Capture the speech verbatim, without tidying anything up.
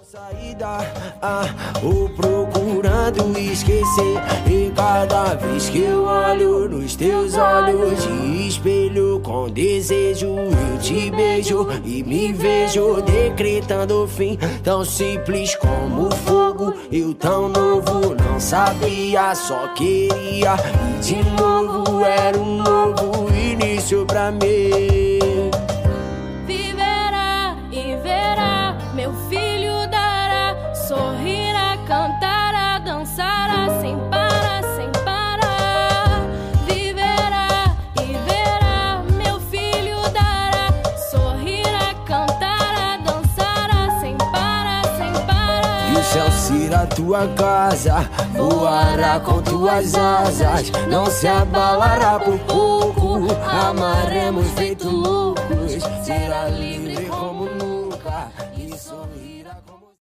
Saída, ah, ou procurando esquecer. E cada vez que eu olho nos teus olhos, te espelho com desejo. Eu te beijo e me vejo decretando o fim. Tão simples como fogo, eu tão novo, não sabia, só queria. E de novo era um novo início pra mim. Viverá e verá, meu filho dará, sorrirá, cantará, dançará, sem parar, sem parar. Viverá e verá, meu filho dará, sorrirá, cantará, dançará, sem parar, sem parar. E o céu será tua casa, voará com tuas asas, não se abalará por pouco. Amaremos feito loucos, será livre.